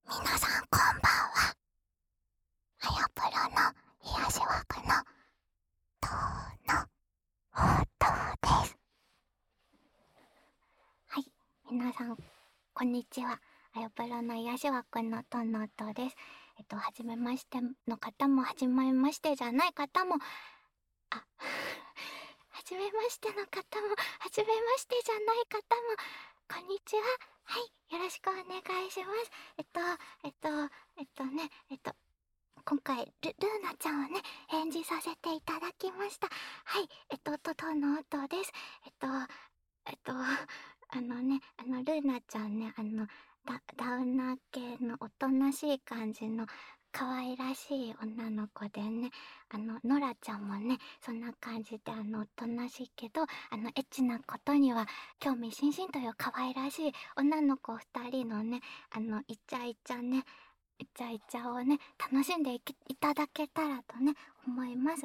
皆さんこんばんは。あやぷろの癒し枠のとのほとです。はい、皆さんこんにちは。あやぷろの癒し枠のとのとです。はじめましての方も、はじめましてじゃない方も、はじめましての方も、はじめましてじゃない方も、こんにちは。はい、よろしくお願いします。ね、今回ルーナちゃんをね、返事させていただきました。はい、との音です。ルーナちゃんね、ダウナー系のおとなしい感じの可愛らしい女の子でね、ノラちゃんもね、そんな感じでおとなしいけど、エッチなことには興味津々という可愛らしい女の子二人のね、イチャイチャね、イチャイチャをね、楽しんでいただけたらとね、思います。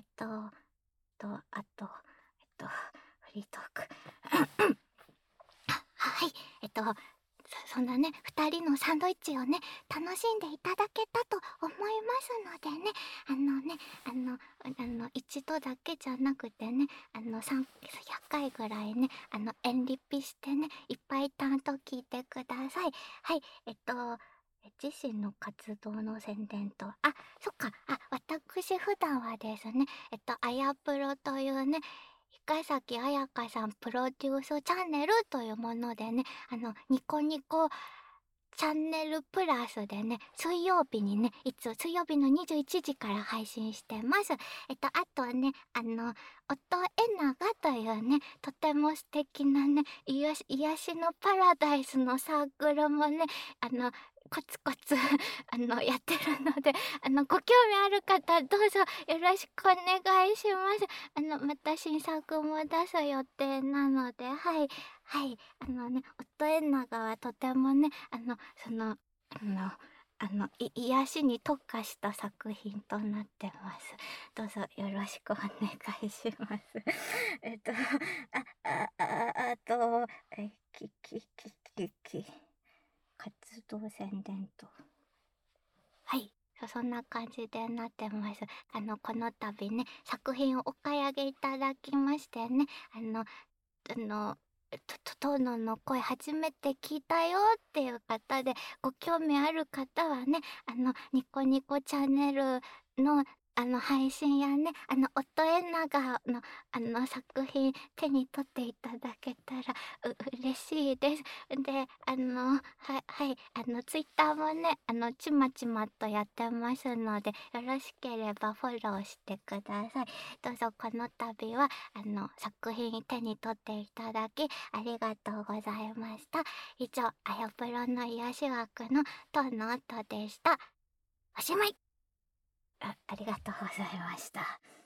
あと、フリートーク。はい、そんなね、二人のサンドイッチをね、楽しんでいただけたと思いますのでね、一度だけじゃなくてね、100回ぐらいね、遠リピしてね、いっぱいちゃんと聞いてください。はい、自身の活動の宣伝と、そっか、私普段はですね、あやプロというね、深崎彩香さんプロデュースチャンネルというものでね、ニコニコチャンネルプラスでね、水曜日にね、水曜日の21時から配信してます。あとね、音えながというね、とても素敵なね、癒しのパラダイスのサークルもね、コツコツやってるので、ご興味ある方、どうぞよろしくお願いします。また新作も出す予定なので、はい。はい。夫エンナガはとてもね、癒しに特化した作品となってます。どうぞよろしくお願いします。えっと、あ、あ、あ、あと、活動宣伝と。はい。そんな感じでなってます。この度ね、作品をお買い上げいただきましてね、あの、トノの声初めて聞いたよっていう方で、ご興味ある方はね、ニコニコチャンネルの、配信やね、音エナガの、作品手に取っていただけたら、嬉しいです。で、はい、ツイッターもね、ちまちまとやってますので、よろしければフォローしてください。どうぞこの度は、作品手に取っていただき、ありがとうございました。以上、あやぷろの癒し枠のとの音でした。おしまい。ありがとうございました。